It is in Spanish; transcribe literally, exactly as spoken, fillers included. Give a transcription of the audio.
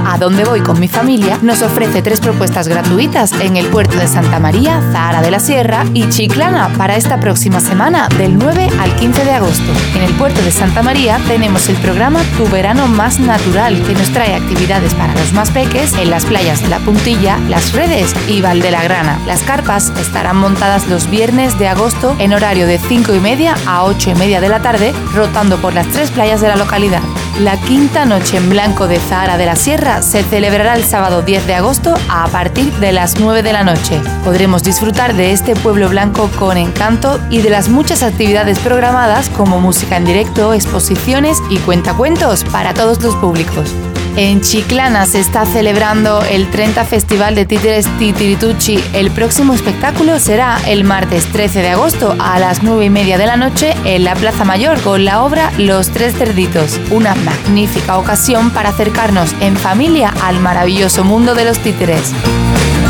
A Dónde Voy con mi Familia nos ofrece tres propuestas gratuitas en el puerto de Santa María, Zahara de la Sierra y Chiclana para esta próxima semana del nueve al quince de agosto. En el puerto de Santa María tenemos el programa Tu Verano Más Natural, que nos trae actividades para los más peques en las playas de La Puntilla, Las Redes y Valdelagrana. Las carpas estarán montadas los viernes de agosto en horario de cinco y media a ocho y media de la tarde, rotando por las tres playas de la localidad. La quinta noche en blanco de Zahara de la Sierra se celebrará el sábado diez de agosto a partir de las nueve de la noche. Podremos disfrutar de este pueblo blanco con encanto y de las muchas actividades programadas como música en directo, exposiciones y cuentacuentos para todos los públicos. En Chiclana se está celebrando el treinta Festival de Títeres Titirituchi. El próximo espectáculo será el martes trece de agosto a las nueve y media de la noche en la Plaza Mayor con la obra Los Tres Cerditos. Una magnífica ocasión para acercarnos en familia al maravilloso mundo de los títeres.